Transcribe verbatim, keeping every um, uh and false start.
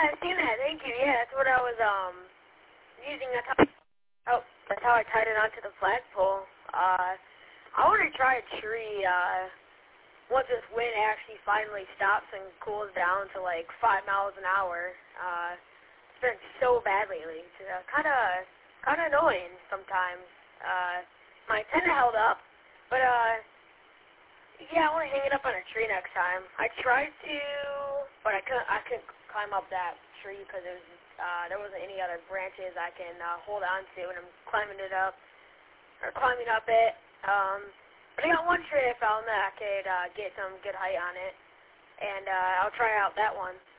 Yeah, I've seen that. Thank you. Yeah, that's what I was um using. That's how, oh, that's how I tied it onto the flagpole. Uh, I want to try a tree. Uh, once this wind actually finally stops and cools down to like five miles an hour. Uh, it's been so bad lately. It's uh, kind of kind of annoying sometimes. Uh, my antenna held up, but uh, yeah, I want to hang it up on a tree next time. I tried to, but I couldn't. I couldn't climb up that tree because there was uh, there wasn't any other branches I can uh, hold on to when I'm climbing it up or climbing up it. Um, but I got one tree I found that I could uh, get some good height on it, and uh, I'll try out that one.